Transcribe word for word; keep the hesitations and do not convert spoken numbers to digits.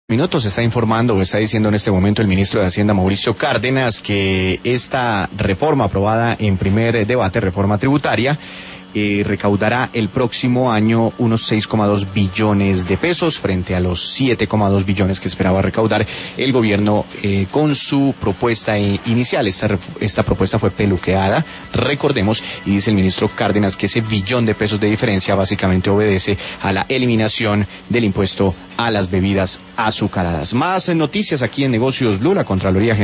Minutos está informando o está diciendo en este momento el ministro de Hacienda Mauricio Cárdenas que esta reforma aprobada en primer debate, reforma tributaria, eh, recaudará el próximo año unos seis coma dos billones de pesos frente a los siete coma dos billones que esperaba recaudar el gobierno eh, con su propuesta inicial. Esta, esta propuesta fue peluqueada, recordemos, y dice el ministro Cárdenas que ese billón de pesos de diferencia básicamente obedece a la eliminación del impuesto a las bebidas azucaradas. Más noticias aquí en Negocios Blue. La Contraloría General